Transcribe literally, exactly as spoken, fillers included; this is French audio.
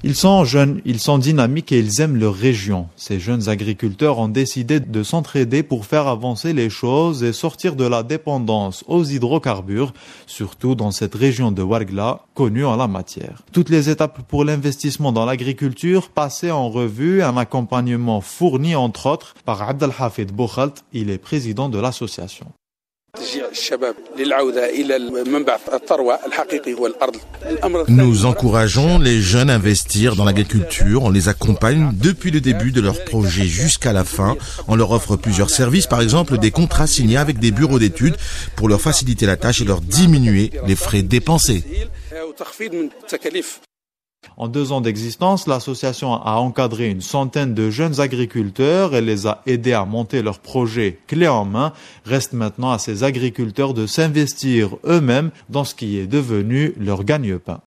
Ils sont jeunes, ils sont dynamiques et ils aiment leur région. Ces jeunes agriculteurs ont décidé de s'entraider pour faire avancer les choses et sortir de la dépendance aux hydrocarbures, surtout dans cette région de Ouargla, connue en la matière. Toutes les étapes pour l'investissement dans l'agriculture passées en revue, un accompagnement fourni entre autres par Abdelhafid Boukhalt, il est président de l'association. Nous encourageons les jeunes à investir dans l'agriculture, on les accompagne depuis le début de leur projet jusqu'à la fin, on leur offre plusieurs services, par exemple des contrats signés avec des bureaux d'études pour leur faciliter la tâche et leur diminuer les frais dépensés. En deux ans d'existence, l'association a encadré une centaine de jeunes agriculteurs et les a aidés à monter leurs projets clés en main. Reste maintenant à ces agriculteurs de s'investir eux-mêmes dans ce qui est devenu leur gagne-pain.